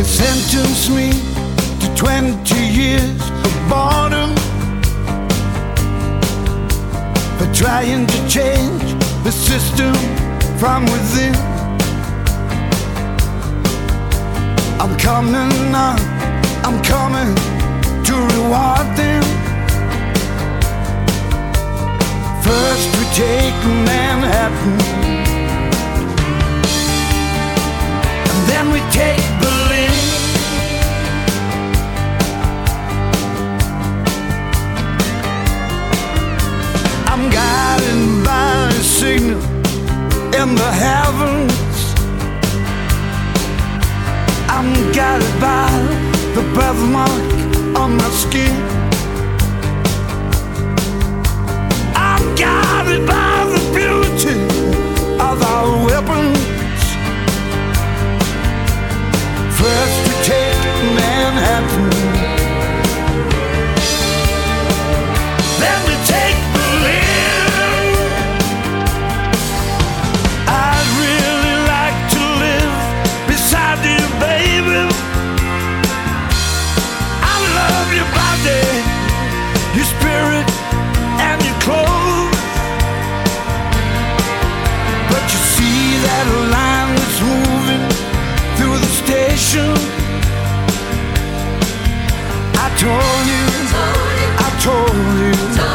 They sentenced me to 20 years of boredom for trying to change the system from within. I'm coming on, I'm coming to reward them. First we take Manhattan, and then we take Berlin. I'm guided by a signal in the heavens. I'm guided by the birthmark on my skin. I'm guided by the beauty of our weapons. First we take Manhattan, then we take Berlin. I'd really like to live beside you, baby. I love your body, your spirit, and your clothes. But you see that line that's moving through the station? I told you, I told you,